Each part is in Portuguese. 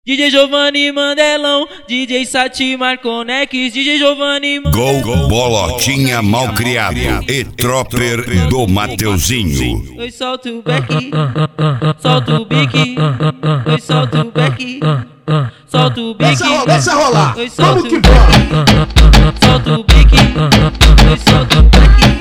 DJ Giovanni Mandelão, DJ Sati Marconex, DJ Giovanni Mandelão. Gol, Bolotinha Malcriado e Tropper do Mateuzinho. Oi, solta o beck, solta o bique. Oi, solta o beck, solta o bique. Deixa rolar, Oi, solta vamos o que beck, vamos. solta o bique. Oi, solta o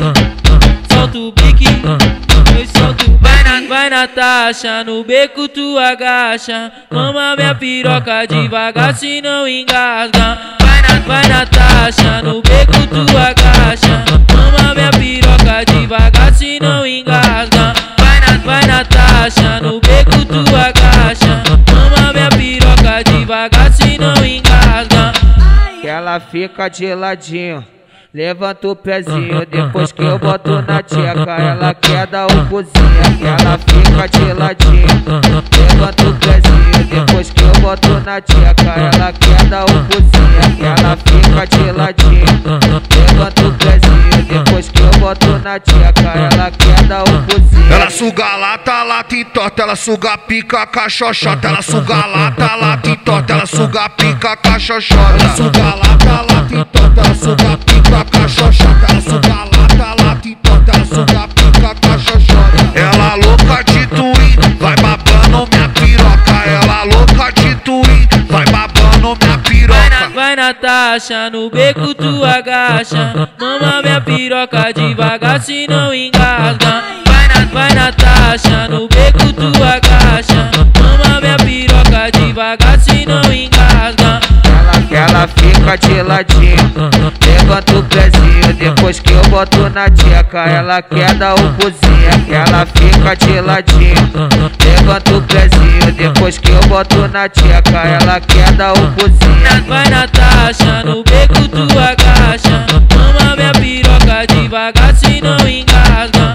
beck, solta o bique. Oi, solta o beck. Vai Natasha, no beco tu agacha. Mama minha piroca devagar se não engasga. Vai Natasha, no beco tu agacha. Mama minha piroca devagar se não engasga. Vai Natasha, no beco tu agacha. Mama minha piroca devagar se não engasga. Que ela fica de ladinho, levanta o pezinho, depois que eu boto na tcheca, ela quer dar o cozinha. Que ela fica de ladinho, levanta o pezinho, depois que eu boto na tcheca, ela quer dar o cozinha. Que ela fica de ladinho, levanta o pezinho, depois que eu boto na tcheca, ela quer dar o cozinha. Ela suga lata e torta, ela suga pica, cachochota. Ela suga lata e torta, ela suga pica, cachochota. Ela suga lata e torta, ela suga pica, cachochota. Ela suga lata e torta, ela suga pica, cachochota. Ela louca de twin, vai babando minha piroca. Ela louca de twin, vai babando minha piroca. Vai Natasha, no beco tu agacha. Mama minha piroca devagar se não engasga. Vai Natasha, no beco tu agacha. Mama minha piroca devagar se não engasga. Ela fica de ladinho, levanta o pezinho, depois que eu boto na tcheca, ela quer dar o cozinha. Ela fica de ladinho, levanta o pezinho, depois que eu boto na tcheca, ela quer dar o cozinha. Vai Natasha, no beco tu agacha. Mama minha piroca devagar se não engasga.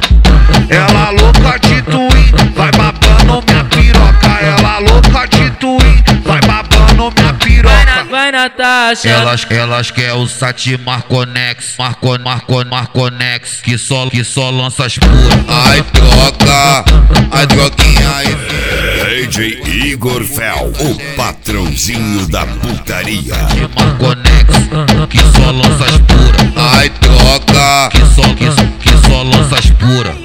Ela louca de twin, vai babando minha piroca. Ela louca de twin, vai babando minha piroca. Vai Natasha. Elas quer o Sati Marconex, Marconex, que só lança as puras. Ai droga, ai droguinha aí. DJ Igor Fel, o patrãozinho da putaria. Marconex, que só lança as puras. Ai droga, que só lança as puras.